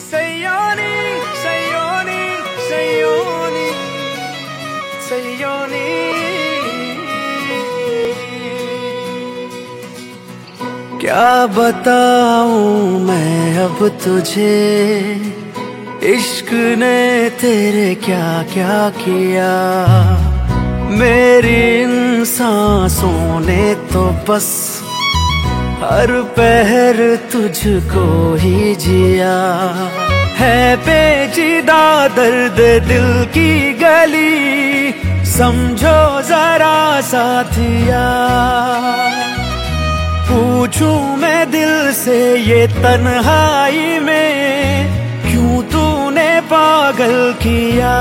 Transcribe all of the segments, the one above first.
Sayoni, Sayoni, Sayoni, Sayoni। क्या बताऊं मैं अब तुझे, इश्क ने तेरे क्या क्या किया। मेरी इन सांसों ने तो बस हर पहर तुझको ही जिया। है पेचीदा दर्द दिल की गली, समझो जरा साथिया। पूछूं मैं दिल से ये तन्हाई में, क्यों तूने पागल किया।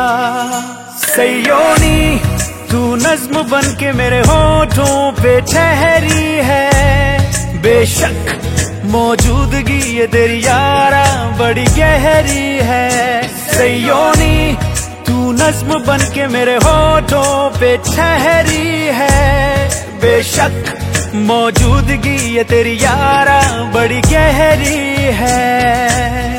सयोनी तू नज्म बन के मेरे होठों पे ठहरी है। बेशक मौजूदगी ये तेरी यारा बड़ी गहरी है। सयोनी तू नज्म बन के मेरे होठों पे ठहरी है। बेशक मौजूदगी ये तेरी यारा बड़ी गहरी है।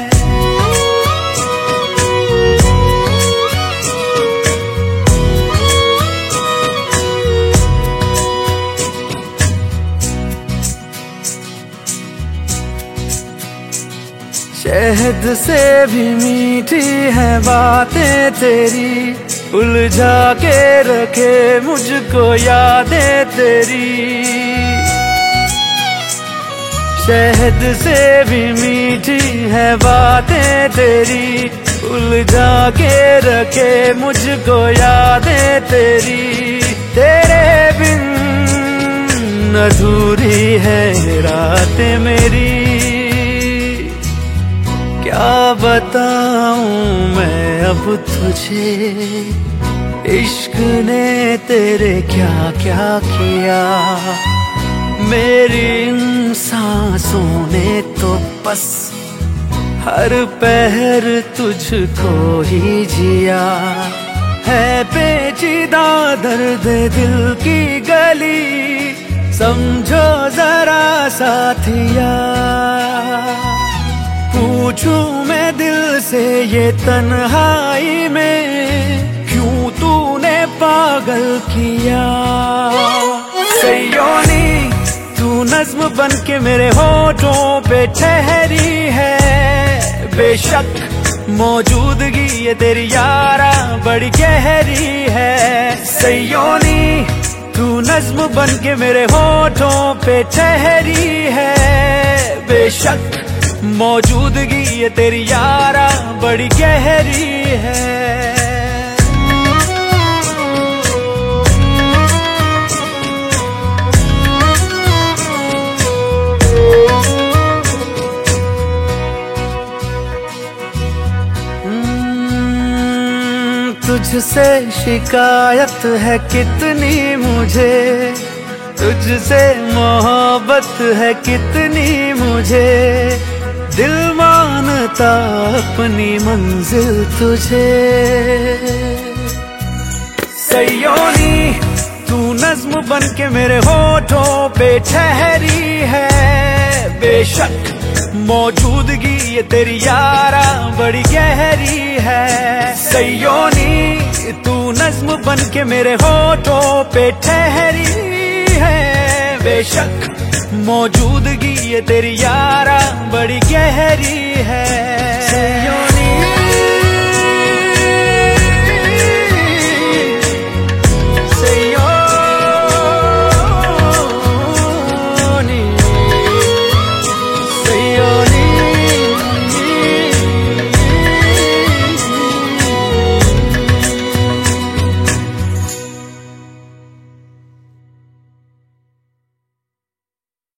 शहद से भी मीठी है बातें तेरी, उलझा के रखे मुझको यादें तेरी। शहद से भी मीठी है बातें तेरी, उलझा के रखे मुझको यादें तेरी। तेरे बिन अधूरी है रातें मेरी। क्या बताऊं मैं अब तुझे, इश्क ने तेरे क्या क्या किया। मेरी इन सांसों ने तो बस हर पहर तुझको ही जिया। है पेचीदा दर्द दिल की गली, समझो जरा साथिया। पूछूं मैं दिल से ये तन्हाई में, क्यों तूने पागल किया। सयोनी तू नज्म बन के मेरे होठों पे ठहरी है। बेशक मौजूदगी ये तेरी यारा बड़ी गहरी है। सयोनी तू नज्म बन के मेरे होठों पे ठहरी है। बेशक मौजूदगी ये तेरी यारा बड़ी गहरी है। तुझसे शिकायत है कितनी मुझे, तुझसे मोहब्बत है कितनी मुझे। दिल मानता अपनी मंजिल तुझे। सयोनी तू नज्म बन के मेरे होठों पे ठहरी है। बेशक मौजूदगी ये तेरी यारा बड़ी गहरी है। सयोनी तू नज्म बन के मेरे होठों पे ठहरी है। बेशक मौजूदगी ये तेरी यारा बड़ी गहरी है।